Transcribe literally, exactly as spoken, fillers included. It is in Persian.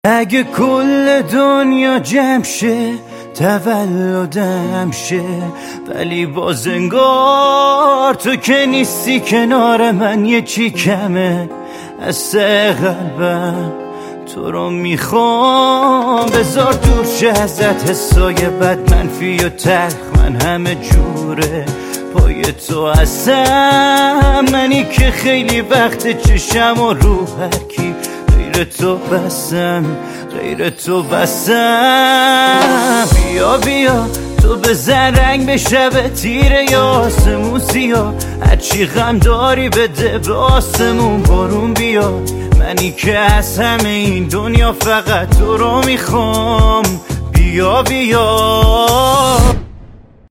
اگه کل دنیا جمع شه تولدم شه، ولی باز انگار تو که نیستی کنار من، یه چی کمه از سه قلبم تو رو میخوام. بذار دور شه ازت حسای بد، منفی و تلخ من همه جوره پای تو هستم. منی که خیلی وقت چشم و رو هرکی غیر تو بسم، غیر تو بسم. بیا بیا تو بزن رنگ به شب تیره یا آسمون سیاه، هرچی غم داری بده به آسمون بارون بیا. منی که از همه این دنیا فقط تو رو میخوام. بیا بیا